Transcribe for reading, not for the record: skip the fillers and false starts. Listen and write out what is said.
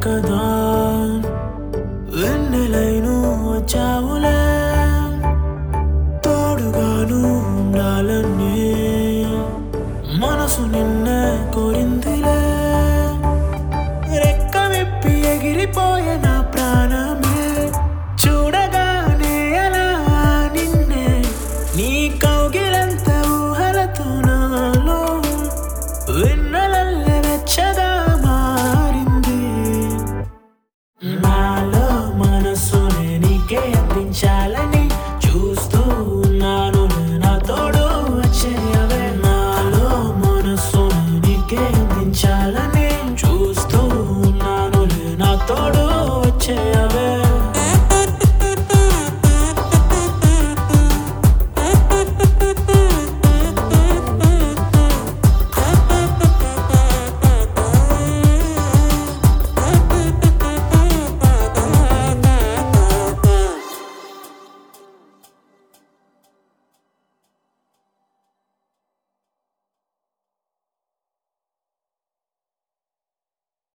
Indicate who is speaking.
Speaker 1: కదా వెన్నెలైను వచ్చావులే తోడుగాను ఉండాలని మనసు నిన్నే కోరిందిలే రెక్క విప్పి ఎగిరిపోయే నా ప్రాణమే చూడగానే అలా నిన్నే నీ కౌగిలంత ఊహలతో నాలో వెన్నెలల్లె వెచ్చగా మారింది నాలో మనసునే నీకే అందించాలని చూస్తూ ఉన్నాను